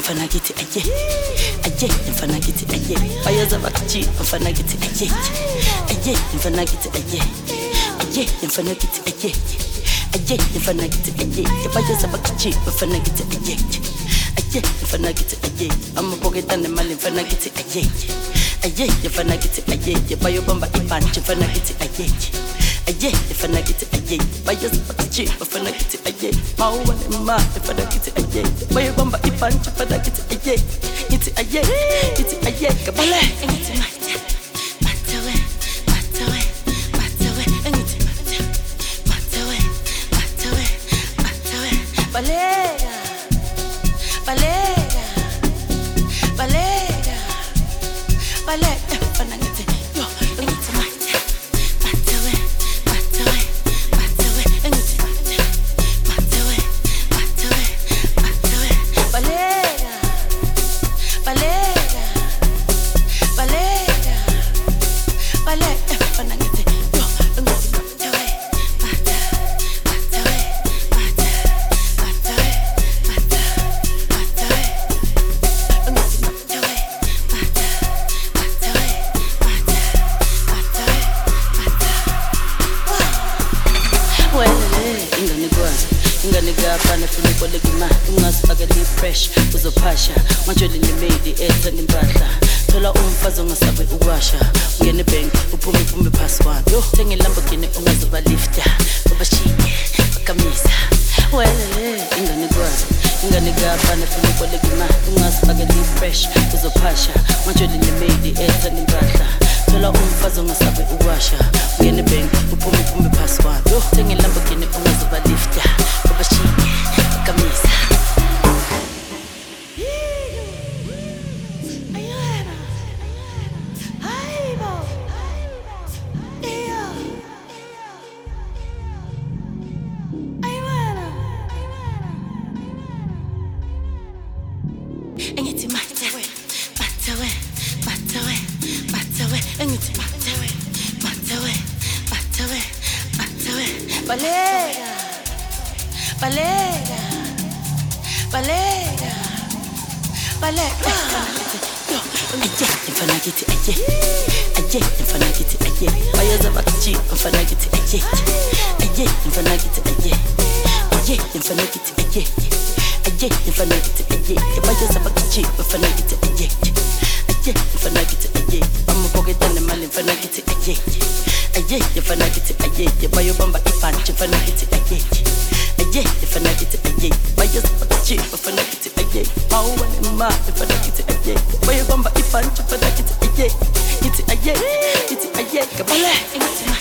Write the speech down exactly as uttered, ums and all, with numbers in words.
mfana kithi aye aye mfana kithi aye bayoza bakuthi mfana kithi aye aye mfana kithi aye aye mfana kithi aye aye mfana kithi aye bayoza bakuthi mfana kithi aye aye mfana kithi aye amaboketa nemali mfana kithi aye aye mfana kithi aye bayobamba ibhanti mfana kithi aye aye mfana kithi aye bayoza bakuthi mfana kithi aye mawuba nema mfana kithi aye bayobamba ibhanti mfana kithi aye kithi aye kithi aye kabale ngithi manje matawe matawe matawe ngithi manje matawe matawe matawe balega balega balega balega mfana ngithi yo ngithi manje matawe matawe matawe ngithi manje matawe matawe matawe balega balega balega balega mfana ngithi yo ngithi matawe matawe matawe matawe matawe inganigapana funikolekima ungasifakeli fresh uzophasha manje linemedi ethanda impahla thola umfazi ongasabe ukwasha ungene bank uphume uphume password yo thenge Lamborghini ungazoba lifta babashiye bakamisa welele inganigwazi inganigapana funikolekima ungasifakeli fresh uzophasha manje linemedi ethanda impahla thola umfazi ongasabe ukwasha ungene bank uphume uphume password yo thenge Lamborghini ungazoba lifta babashiye bakamisa Engithi matawe matawe matawe matawe engithi matawe matawe matawe matawe balega balega balega balega aye mfana kithi aye aye mfana kithi aye bayoza bakuthi mfana kithi aye aye mfana kithi aye aye mfana kithi aye aye mfana kithi aye bayoza bakuthi mfana kithi aye aye mfana kithi aye amaboketa nemali mfana kithi aye aye mfana kithi aye bayobamba ibhanti mfana kithi aye aye mfana kithi aye bayoza bakuthi mfana kithi aye mawuba nema mfana kithi aye bayobamba ibhanti mfana kithi aye kithi aye kithi aye kabale